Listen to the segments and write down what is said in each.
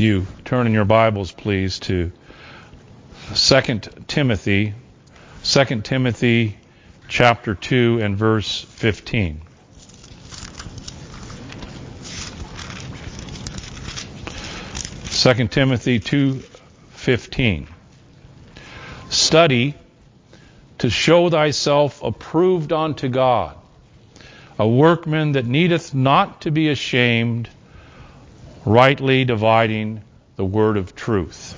you turn in your Bibles, please, to 2 Timothy chapter 2 and verse 15. 2 Timothy 2:15. Study to show thyself approved unto God, a workman that needeth not to be ashamed, rightly dividing the word of truth.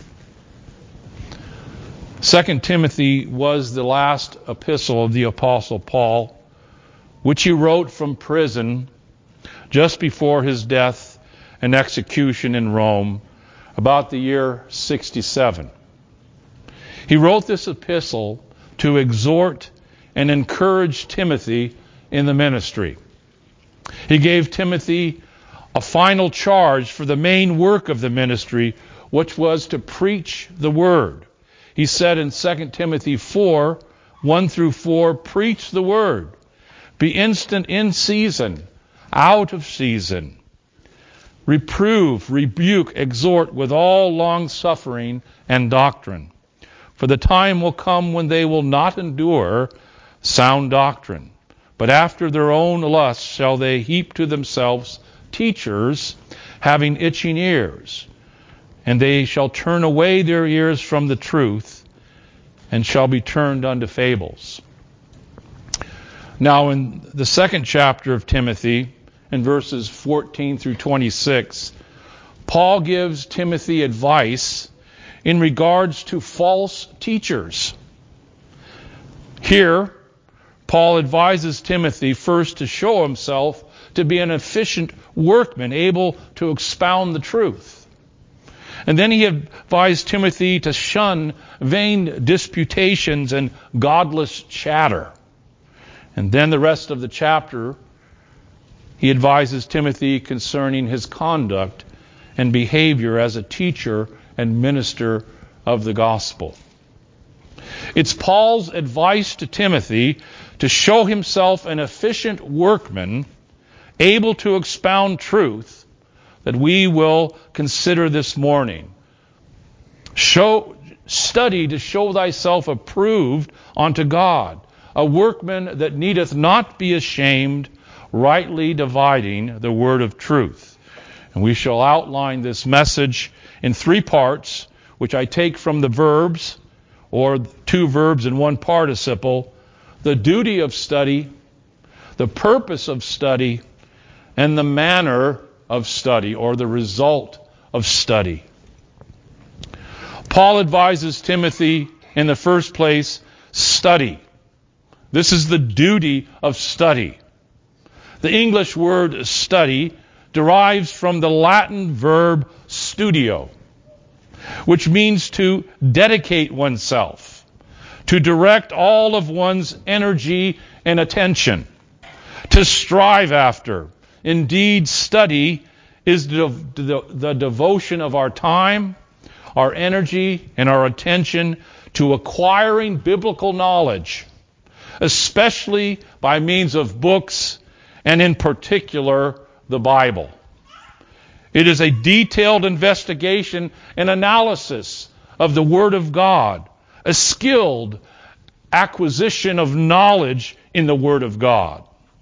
2 Timothy was the last epistle of the Apostle Paul, which he wrote from prison just before his death and execution in Rome, about the year 67. He wrote this epistle to exhort and encourage Timothy in the ministry. He gave Timothy a final charge for the main work of the ministry, which was to preach the word. He said in 2 Timothy 4:1-4, preach the word. Be instant in season, out of season. Reprove, rebuke, exhort with all long-suffering and doctrine. For the time will come when they will not endure sound doctrine, but after their own lusts shall they heap to themselves teachers having itching ears, and they shall turn away their ears from the truth and shall be turned unto fables. Now in the second chapter of Timothy, in verses 14-26, Paul gives Timothy advice in regards to false teachers. Here, Paul advises Timothy first to show himself to be an efficient workman, able to expound the truth. And then he advised Timothy to shun vain disputations and godless chatter. And then the rest of the chapter, he advises Timothy concerning his conduct and behavior as a teacher and minister of the gospel. It's Paul's advice to Timothy to show himself an efficient workman, able to expound truth, that we will consider this morning. Study to show thyself approved unto God, a workman that needeth not be ashamed, rightly dividing the word of truth. And we shall outline this message in three parts, which I take from the verbs, or two verbs and one participle: the duty of study, the purpose of study, and the manner of study, or the result of study. Paul advises Timothy, in the first place, study. This is the duty of study. The English word study derives from the Latin verb studio, which means to dedicate oneself, to direct all of one's energy and attention, to strive after. Indeed, study is the devotion of our time, our energy, and our attention to acquiring biblical knowledge, especially by means of books, and in particular, the Bible. It is a detailed investigation and analysis of the Word of God, a skilled acquisition of knowledge in the Word of God.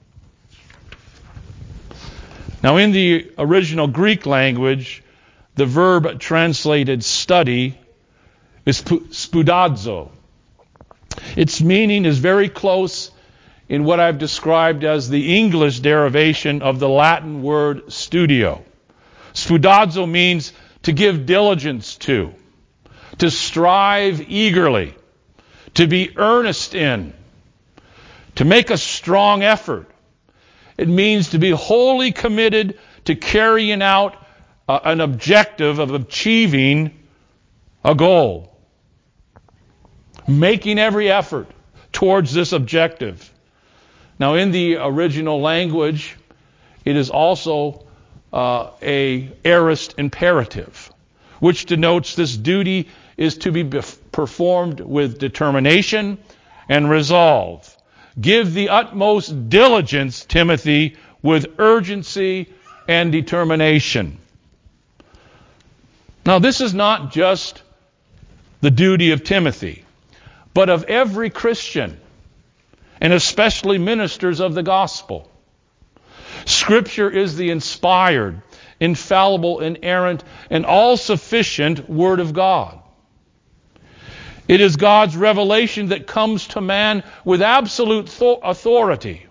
Now, in the original Greek language, the verb translated study is spoudazo. Its meaning is very close in what I've described as the English derivation of the Latin word studio. Spoudazo means to give diligence to strive eagerly, to be earnest in, to make a strong effort. It means to be wholly committed to carrying out an objective of achieving a goal, making every effort towards this objective. Now, in the original language, it is also a aorist imperative, which denotes this duty is to be performed with determination and resolve. Give the utmost diligence, Timothy, with urgency and determination. Now, this is not just the duty of Timothy, but of every Christian, and especially ministers of the gospel. Scripture is the inspired, infallible, inerrant, and all-sufficient Word of God. It is God's revelation that comes to man with absolute authority.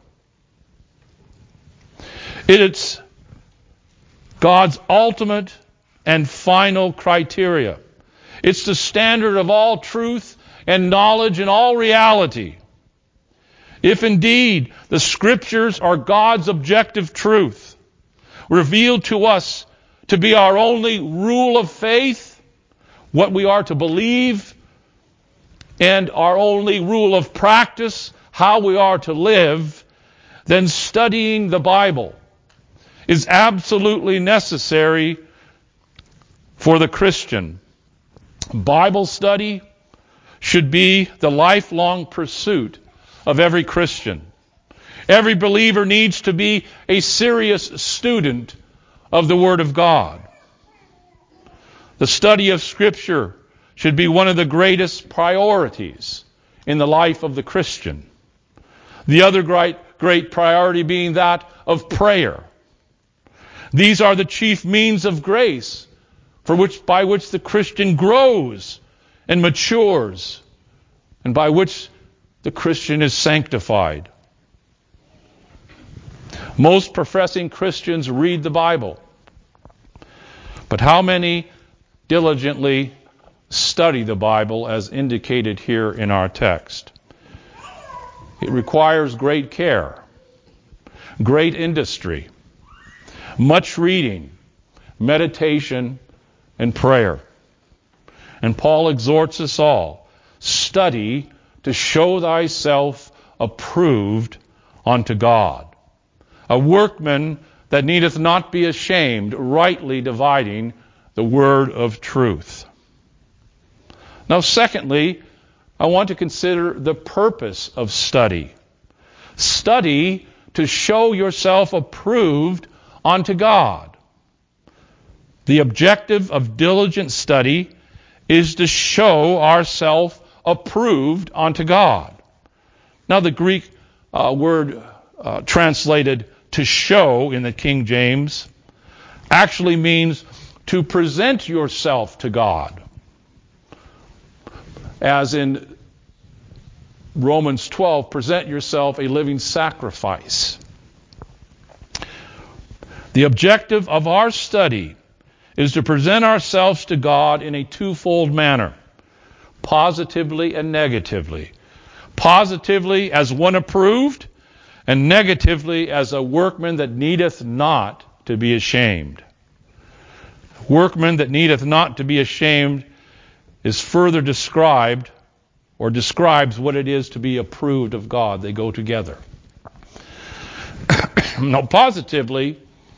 It's God's ultimate and final criteria. It's the standard of all truth and knowledge and all reality. If indeed the Scriptures are God's objective truth, revealed to us to be our only rule of faith, what we are to believe, and our only rule of practice, how we are to live, then studying the Bible is absolutely necessary for the Christian. Bible study should be the lifelong pursuit of every Christian. Every believer needs to be a serious student of the Word of God. The study of Scripture should be one of the greatest priorities in the life of the Christian. The other great priority being that of prayer. These are the chief means of grace by which the Christian grows and matures, and by which the Christian is sanctified. Most professing Christians read the Bible, but how many diligently study the Bible as indicated here in our text? It requires great care, great industry, much reading, meditation, and prayer. And Paul exhorts us all, study to show thyself approved unto God, a workman that needeth not be ashamed, rightly dividing the word of truth. Now, secondly, I want to consider the purpose of study. Study to show yourself approved unto God. The objective of diligent study is to show ourselves approved unto God. Now, the Greek word translated to show in the King James actually means to present yourself to God. As in Romans 12, present yourself a living sacrifice. The objective of our study is to present ourselves to God in a twofold manner, positively and negatively. Positively as one approved, and negatively as a workman that needeth not to be ashamed. Workman that needeth not to be ashamed is further described, or describes what it is to be approved of God. They go together. Now, positively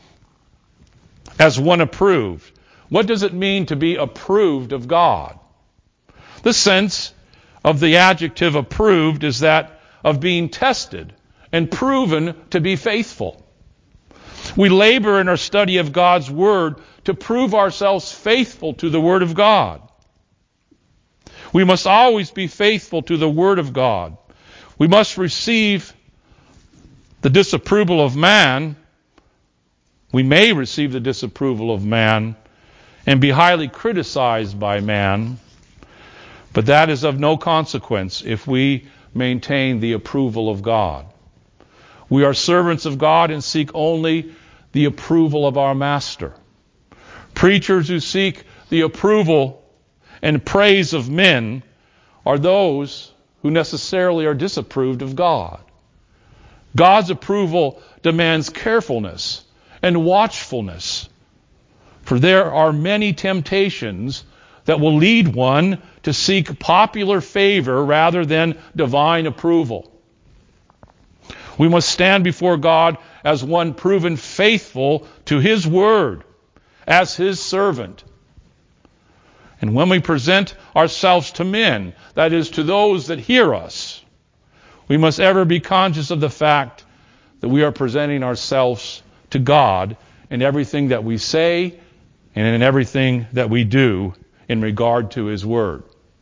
as one approved. What does it mean to be approved of God? The sense of the adjective approved is that of being tested and proven to be faithful. We labor in our study of God's Word to prove ourselves faithful to the Word of God. We must always be faithful to the Word of God. We must receive the disapproval of man. We may receive the disapproval of man and be highly criticized by man, but that is of no consequence if we maintain the approval of God. We are servants of God and seek only the approval of our Master. Preachers who seek the approval and praise of men are those who necessarily are disapproved of God. God's approval demands carefulness and watchfulness, for there are many temptations that will lead one to seek popular favor rather than divine approval. We must stand before God as one proven faithful to His Word, as His servant. And when we present ourselves to men, that is, to those that hear us, we must ever be conscious of the fact that we are presenting ourselves to God in everything that we say and in everything that we do in regard to His Word.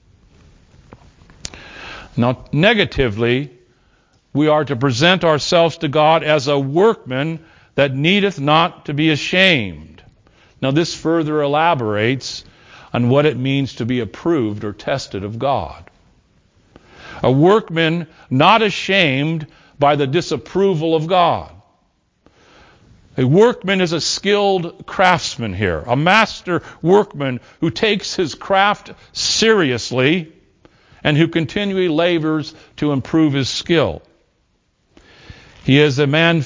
Now, negatively, we are to present ourselves to God as a workman that needeth not to be ashamed. Now, this further elaborates on what it means to be approved or tested of God. A workman not ashamed by the disapproval of God. A workman is a skilled craftsman here, a master workman who takes his craft seriously and who continually labors to improve his skill. He is a man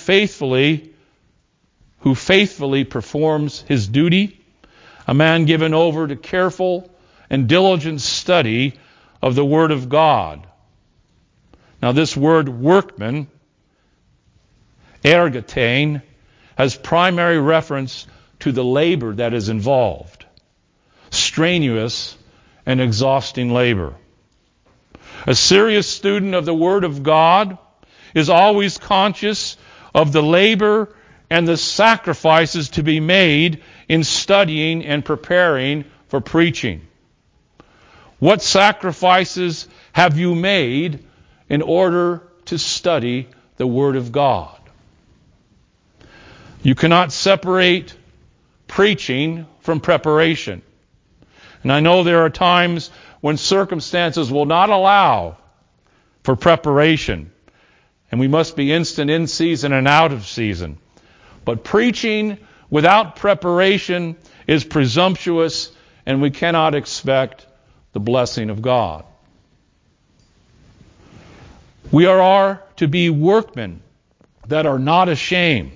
who faithfully performs his duty, a man given over to careful and diligent study of the Word of God. Now, this word workman, ergotein, has primary reference to the labor that is involved. Strenuous and exhausting labor. A serious student of the Word of God is always conscious of the labor and the sacrifices to be made in studying and preparing for preaching. What sacrifices have you made in order to study the Word of God? You cannot separate preaching from preparation. And I know there are times when circumstances will not allow for preparation, and we must be instant in season and out of season. But preaching without preparation is presumptuous, and we cannot expect the blessing of God. We are to be workmen that are not ashamed.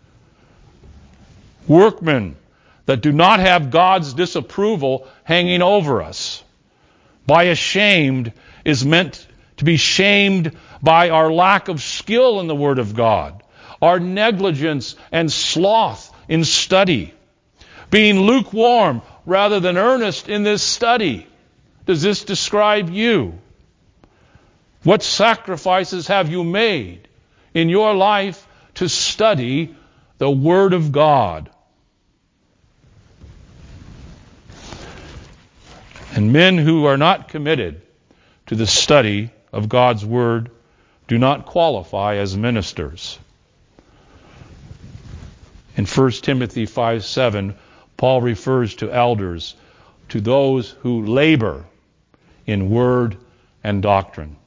Workmen that do not have God's disapproval hanging over us. By ashamed is meant to be shamed by our lack of skill in the Word of God, our negligence and sloth in study, being lukewarm rather than earnest in this study. Does this describe you? What sacrifices have you made in your life to study the Word of God? And men who are not committed to the study of God's Word do not qualify as ministers. In 1 Timothy 5:7, Paul refers to elders, to those who labor in word and doctrine.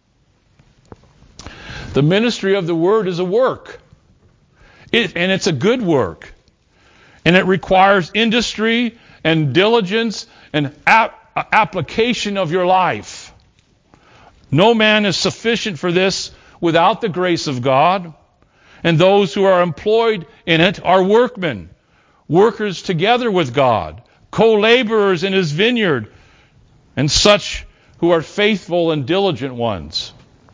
The ministry of the Word is a work. And it's a good work. And it requires industry and diligence and application of your life. No man is sufficient for this without the grace of God. And those who are employed in it are workmen, workers together with God, co-laborers in His vineyard, and such who are faithful and diligent ones.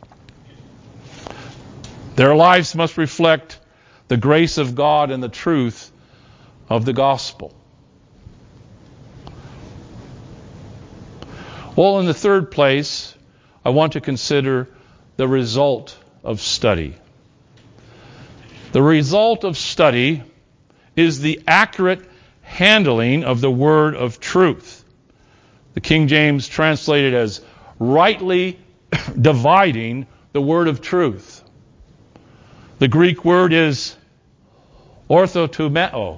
Their lives must reflect the grace of God and the truth of the gospel. Well, in the third place, I want to consider the result of study. The result of study is the accurate handling of the word of truth. The King James translated as rightly dividing the word of truth. The Greek word is orthotumeo,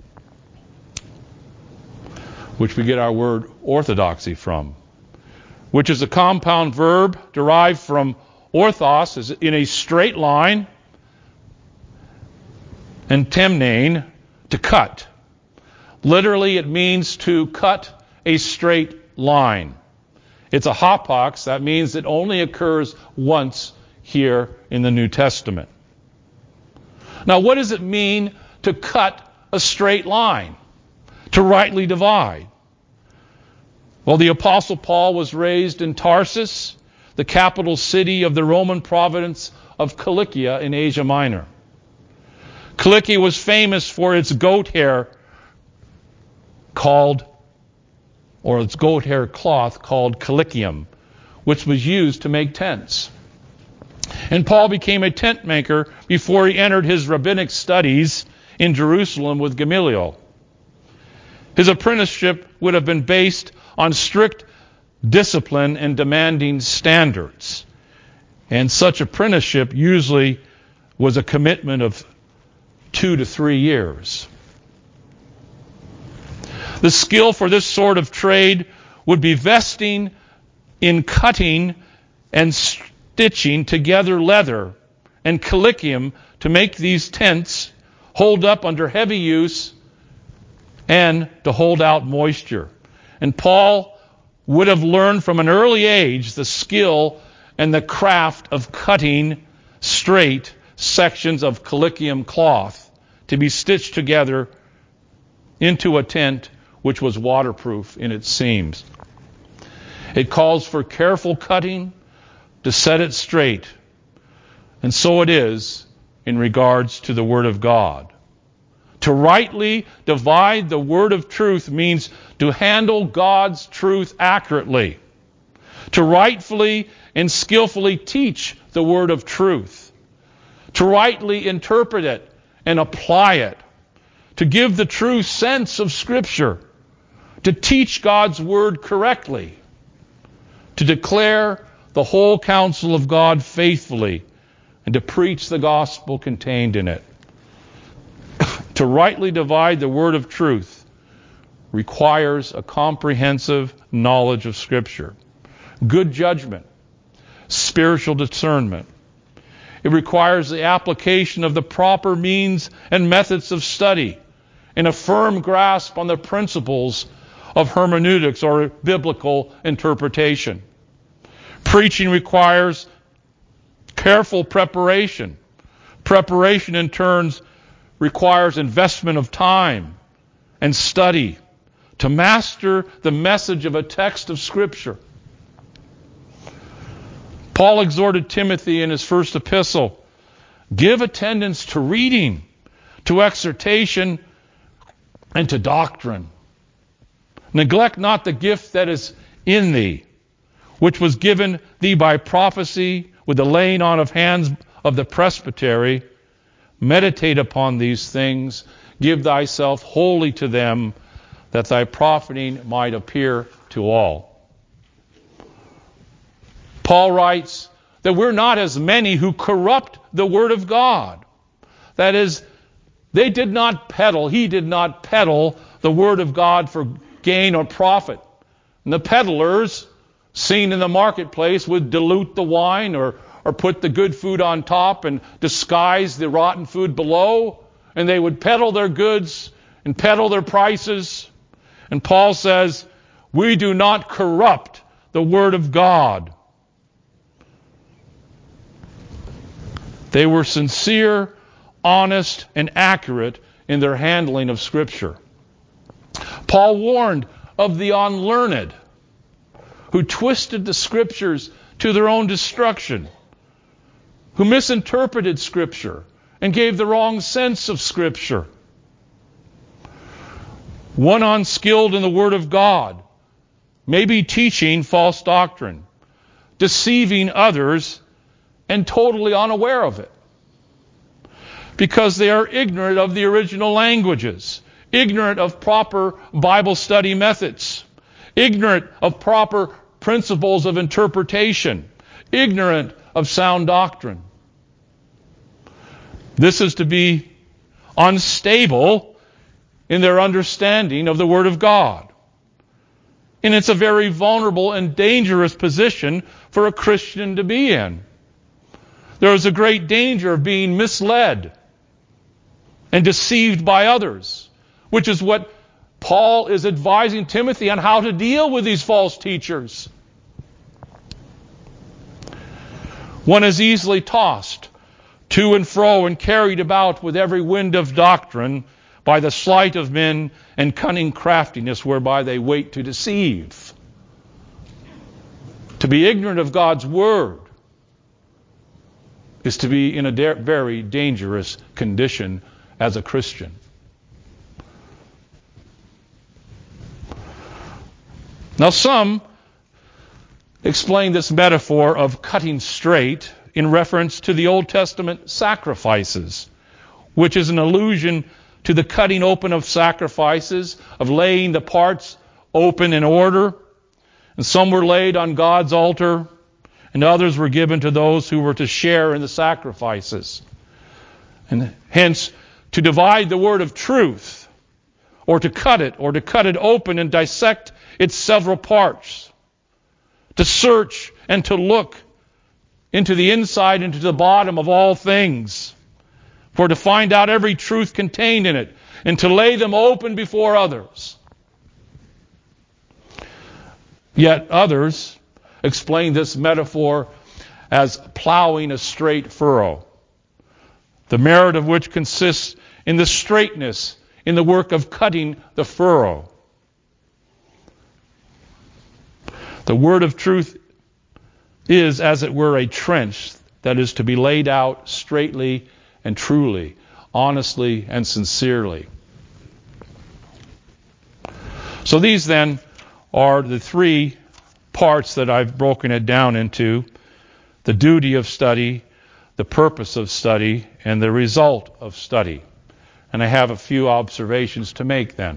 which we get our word orthodoxy from, which is a compound verb derived from orthos, is in a straight line, and temnein, to cut. Literally, it means to cut a straight line. It's a hapax. That means it only occurs once here in the New Testament. Now, what does it mean to cut a straight line? To rightly divide? Well, the Apostle Paul was raised in Tarsus, the capital city of the Roman province of Cilicia in Asia Minor. Cilicia was famous for its goat hair its goat hair cloth called cilicium, which was used to make tents. And Paul became a tent maker before he entered his rabbinic studies in Jerusalem with Gamaliel. His apprenticeship would have been based on strict discipline and demanding standards. And such apprenticeship usually was a commitment of 2 to 3 years. The skill for this sort of trade would be vesting in cutting and stitching together leather and collyrium to make these tents hold up under heavy use and to hold out moisture. And Paul would have learned from an early age the skill and the craft of cutting straight sections of collyrium cloth to be stitched together into a tent which was waterproof in its seams. It calls for careful cutting to set it straight. And so it is in regards to the Word of God. To rightly divide the word of truth means to handle God's truth accurately. To rightfully and skillfully teach the word of truth. To rightly interpret it and apply it. To give the true sense of Scripture. To teach God's word correctly. To declare the whole counsel of God faithfully. And to preach the gospel contained in it. To rightly divide the word of truth requires a comprehensive knowledge of Scripture, good judgment, spiritual discernment. It requires the application of the proper means and methods of study and a firm grasp on the principles of hermeneutics or biblical interpretation. Preaching requires careful preparation. Preparation in turn requires investment of time and study to master the message of a text of Scripture. Paul exhorted Timothy in his first epistle, give attendance to reading, to exhortation, and to doctrine. Neglect not the gift that is in thee, which was given thee by prophecy with the laying on of hands of the presbytery. Meditate upon these things. Give thyself wholly to them, that thy profiting might appear to all. Paul writes that we're not as many who corrupt the word of God. That is, he did not peddle the word of God for gain or profit. And the peddlers seen in the marketplace would dilute the wine or put the good food on top and disguise the rotten food below. And they would peddle their goods and peddle their prices. And Paul says, we do not corrupt the word of God. They were sincere, honest, and accurate in their handling of Scripture. Paul warned of the unlearned who twisted the Scriptures to their own destruction, who misinterpreted Scripture and gave the wrong sense of Scripture. One unskilled in the Word of God may be teaching false doctrine, deceiving others, and totally unaware of it, because they are ignorant of the original languages, ignorant of proper Bible study methods, ignorant of proper principles of interpretation, ignorant of sound doctrine. This is to be unstable in their understanding of the Word of God. And it's a very vulnerable and dangerous position for a Christian to be in. There is a great danger of being misled and deceived by others, which is what Paul is advising Timothy on how to deal with these false teachers. One is easily tossed to and fro and carried about with every wind of doctrine by the sleight of men and cunning craftiness whereby they wait to deceive. To be ignorant of God's Word is to be in a very dangerous condition as a Christian. Now some explain this metaphor of cutting straight in reference to the Old Testament sacrifices, which is an allusion to the cutting open of sacrifices, of laying the parts open in order. And some were laid on God's altar, and others were given to those who were to share in the sacrifices. And hence, to divide the word of truth, or to cut it open and dissect its several parts, to search and to look into the inside, into the bottom of all things, for to find out every truth contained in it, and to lay them open before others. Yet others explain this metaphor as plowing a straight furrow, the merit of which consists in the straightness in the work of cutting the furrow. The word of truth is, as it were, a trench that is to be laid out straightly and truly, honestly and sincerely. So these then are the three parts that I've broken it down into: the duty of study, the purpose of study, and the result of study. And I have a few observations to make then.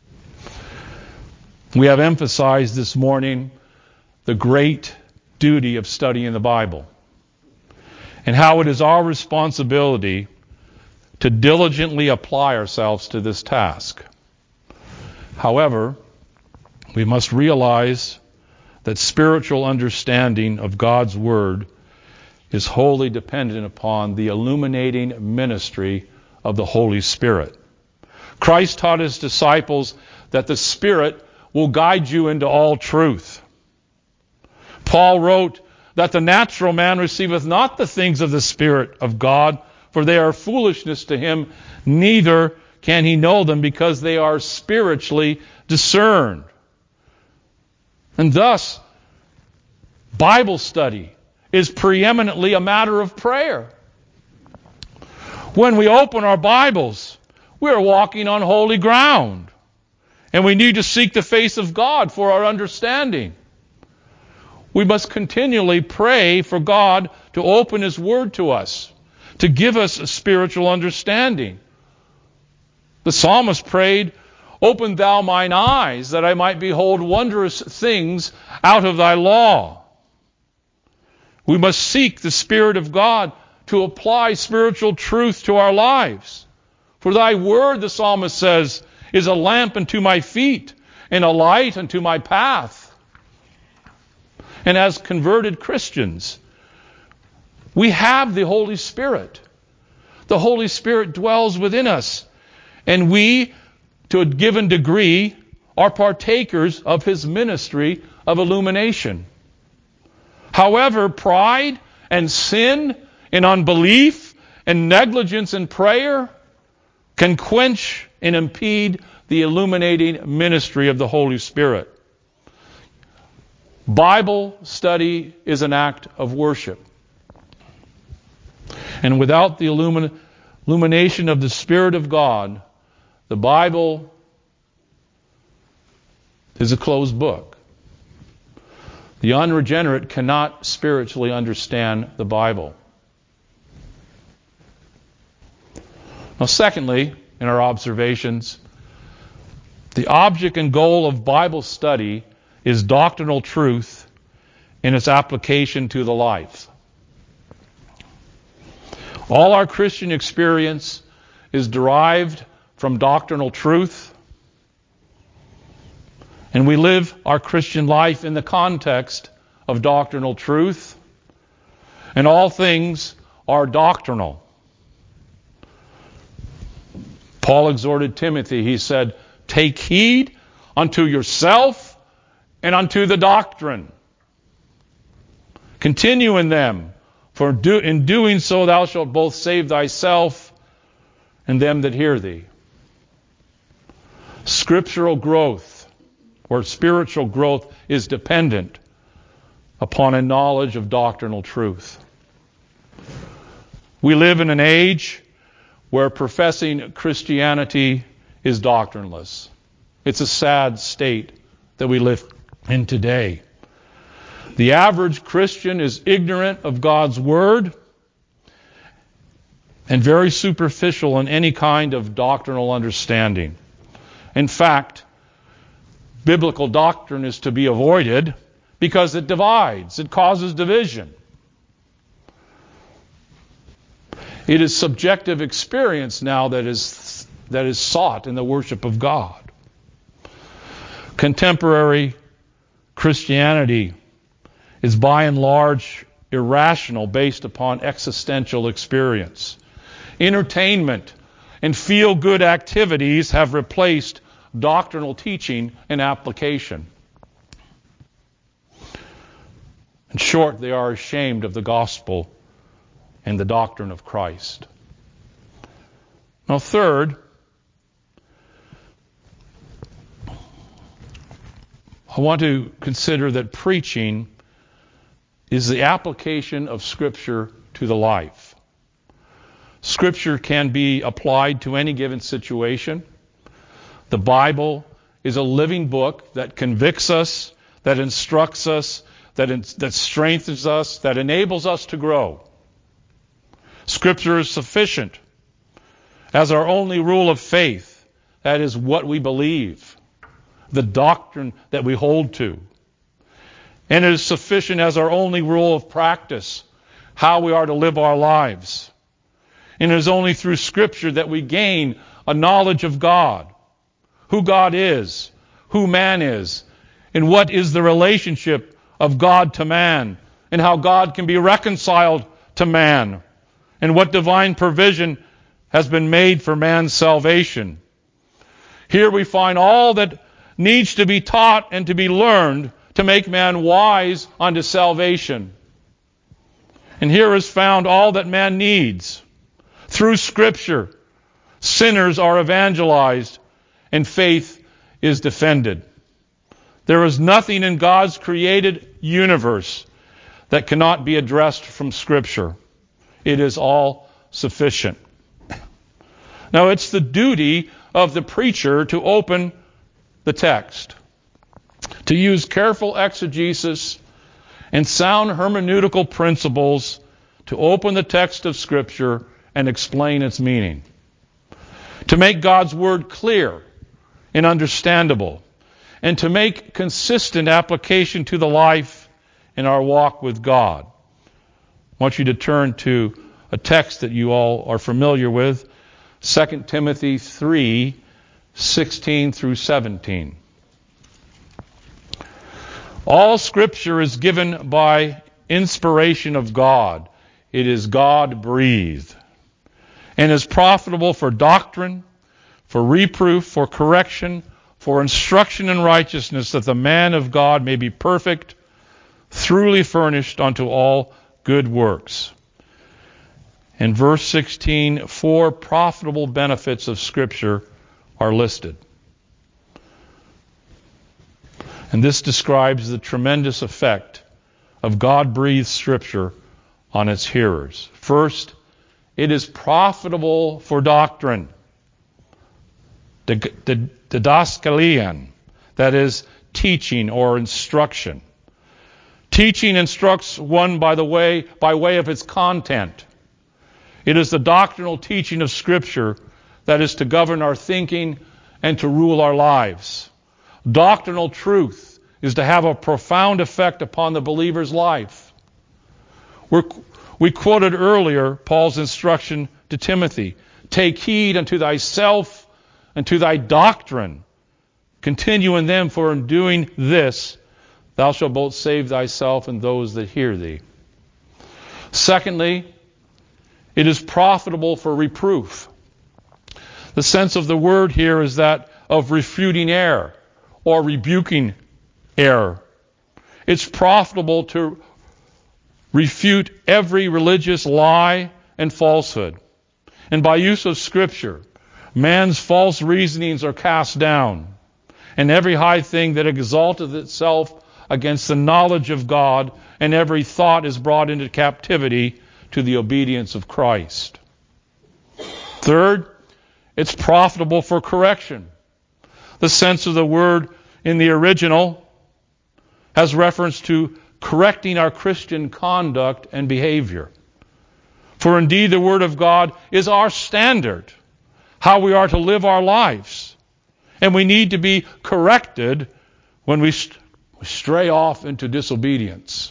We have emphasized this morning the great duty of studying the Bible, and how it is our responsibility to diligently apply ourselves to this task. However, we must realize that spiritual understanding of God's Word is wholly dependent upon the illuminating ministry of the Holy Spirit. Christ taught his disciples that the Spirit will guide you into all truth. Paul wrote that the natural man receiveth not the things of the Spirit of God, for they are foolishness to him, neither can he know them, because they are spiritually discerned. And thus, Bible study is preeminently a matter of prayer. When we open our Bibles, we are walking on holy ground, and we need to seek the face of God for our understanding. We must continually pray for God to open His Word to us, to give us a spiritual understanding. The psalmist prayed, "Open thou mine eyes, that I might behold wondrous things out of thy law." We must seek the Spirit of God to apply spiritual truth to our lives. For thy word, the psalmist says, is a lamp unto my feet and a light unto my path. And as converted Christians, we have the Holy Spirit. The Holy Spirit dwells within us, and we, to a given degree, are partakers of His ministry of illumination. However, pride and sin and unbelief and negligence in prayer can quench and impede the illuminating ministry of the Holy Spirit. Bible study is an act of worship. And without the illumination of the Spirit of God, the Bible is a closed book. The unregenerate cannot spiritually understand the Bible. Now, secondly, in our observations, the object and goal of Bible study is doctrinal truth in its application to the life. All our Christian experience is derived from doctrinal truth, and we live our Christian life in the context of doctrinal truth, and all things are doctrinal. Paul exhorted Timothy, he said, "Take heed unto yourself and unto the doctrine. Continue in them, for in doing so thou shalt both save thyself and them that hear thee." Scriptural growth, or spiritual growth, is dependent upon a knowledge of doctrinal truth. We live in an age where professing Christianity is doctrineless. It's a sad state that we live in today. The average Christian is ignorant of God's Word, and very superficial in any kind of doctrinal understanding. In fact, biblical doctrine is to be avoided because it divides, it causes division. It is subjective experience now that is sought in the worship of God. Contemporary Christianity is by and large irrational based upon existential experience. Entertainment and feel-good activities have replaced doctrinal teaching and application. In short, they are ashamed of the gospel and the doctrine of Christ. Now, third, I want to consider that preaching is the application of Scripture to the life. Scripture can be applied to any given situation. The Bible is a living book that convicts us, that instructs us, that strengthens us, that enables us to grow. Scripture is sufficient as our only rule of faith. That is what we believe, the doctrine that we hold to. And it is sufficient as our only rule of practice, how we are to live our lives. And it is only through Scripture that we gain a knowledge of God, who God is, who man is, and what is the relationship of God to man, and how God can be reconciled to man, and what divine provision has been made for man's salvation. Here we find all that needs to be taught and to be learned to make man wise unto salvation. And here is found all that man needs. Through Scripture, sinners are evangelized and faith is defended. There is nothing in God's created universe that cannot be addressed from Scripture. It is all sufficient. Now, it's the duty of the preacher to open the text, to use careful exegesis and sound hermeneutical principles to open the text of Scripture and explain its meaning, to make God's Word clear and understandable, and to make consistent application to the life in our walk with God. I want you to turn to a text that you all are familiar with, 2 Timothy 3, 16 through 17. All Scripture is given by inspiration of God. It is God-breathed, and is profitable for doctrine, for reproof, for correction, for instruction in righteousness, that the man of God may be perfect, thoroughly furnished unto all good works. In verse 16, 4 profitable benefits of Scripture are listed. And this describes the tremendous effect of God-breathed Scripture on its hearers. First, it is profitable for doctrine. Didaskalion, that is, teaching or instruction. Teaching instructs one by way of its content. It is the doctrinal teaching of Scripture that is to govern our thinking and to rule our lives. Doctrinal truth is to have a profound effect upon the believer's life. We quoted earlier Paul's instruction to Timothy, "Take heed unto thyself and to thy doctrine. Continue in them, for in doing this thou shalt both save thyself and those that hear thee." Secondly, it is profitable for reproof. The sense of the word here is that of refuting error or rebuking error. It's profitable to refute every religious lie and falsehood. And by use of Scripture, man's false reasonings are cast down, and every high thing that exalteth itself against the knowledge of God, and every thought is brought into captivity to the obedience of Christ. Third, it's profitable for correction. The sense of the word in the original has reference to correcting our Christian conduct and behavior. For indeed the Word of God is our standard, how we are to live our lives. And we need to be corrected when we stray off into disobedience.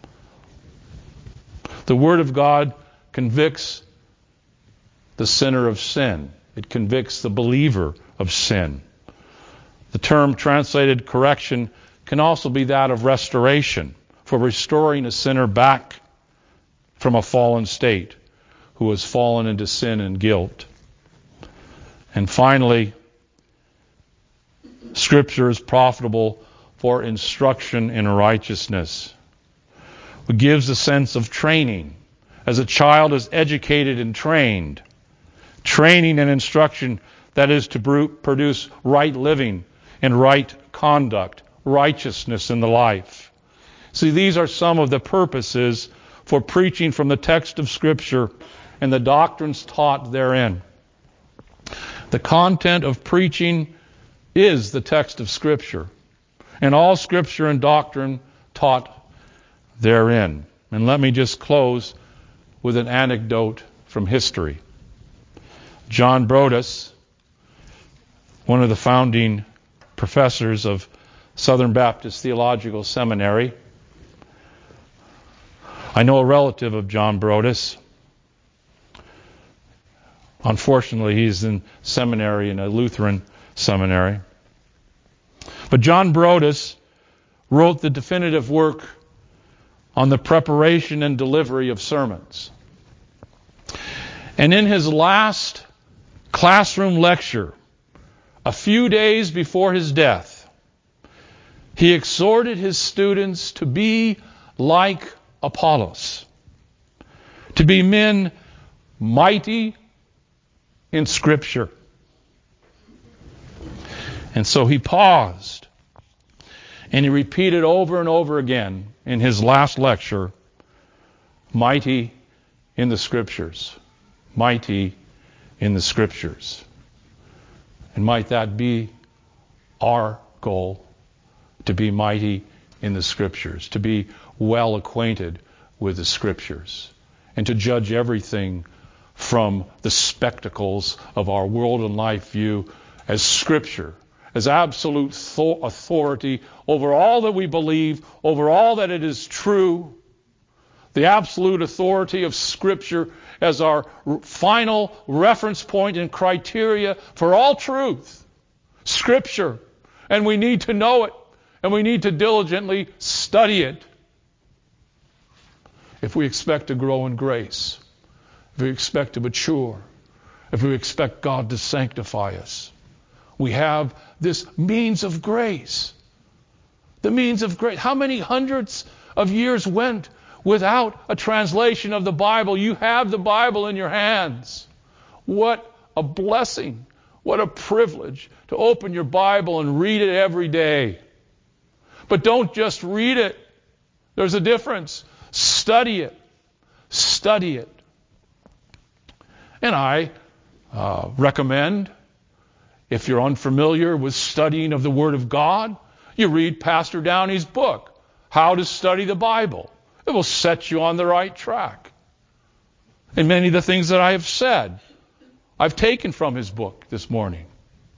The Word of God convicts the sinner of sin. It convicts the believer of sin. The term translated correction can also be that of restoration, for restoring a sinner back from a fallen state who has fallen into sin and guilt. And finally, Scripture is profitable for instruction in righteousness. It gives a sense of training. As a child is educated and trained, training and instruction that is to produce right living and right conduct, righteousness in the life. See, these are some of the purposes for preaching from the text of Scripture and the doctrines taught therein. The content of preaching is the text of Scripture, and all Scripture and doctrine taught therein. And let me just close with an anecdote from history. John Broadus, one of the founding professors of Southern Baptist Theological Seminary. I know a relative of John Broadus. Unfortunately, he's in seminary, in a Lutheran seminary. But John Broadus wrote the definitive work on the preparation and delivery of sermons. And in his last classroom lecture, a few days before his death, he exhorted his students to be like Apollos, to be men mighty in Scripture. And so he paused, and he repeated over and over again in his last lecture, mighty in the Scriptures, mighty in the Scriptures. And might that be our goal, to be mighty in the Scriptures, to be well acquainted with the Scriptures, and to judge everything from the spectacles of our world and life view as Scripture, as absolute authority over all that we believe, over all that it is true, the absolute authority of Scripture as our final reference point and criteria for all truth. Scripture. And we need to know it. And we need to diligently study it. If we expect to grow in grace. If we expect to mature. If we expect God to sanctify us. We have this means of grace. The means of grace. How many hundreds of years went without a translation of the Bible? You have the Bible in your hands. What a blessing. What a privilege to open your Bible and read it every day. But don't just read it. There's a difference. Study it. Study it. And I recommend, if you're unfamiliar with studying of the Word of God, you read Pastor Downey's book, How to Study the Bible. It will set you on the right track. And many of the things that I have said, I've taken from his book this morning.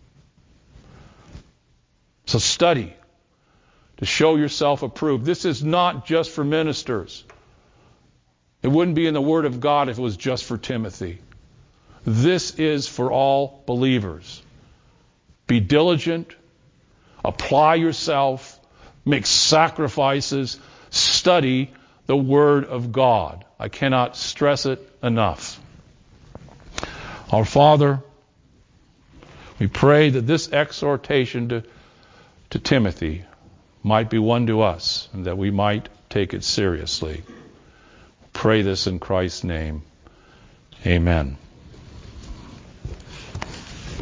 So study to show yourself approved. This is not just for ministers. It wouldn't be in the Word of God if it was just for Timothy. This is for all believers. Be diligent. Apply yourself. Make sacrifices. Study the Word of God. I cannot stress it enough. Our Father, we pray that this exhortation to Timothy might be one to us, and that we might take it seriously. Pray this in Christ's name. Amen.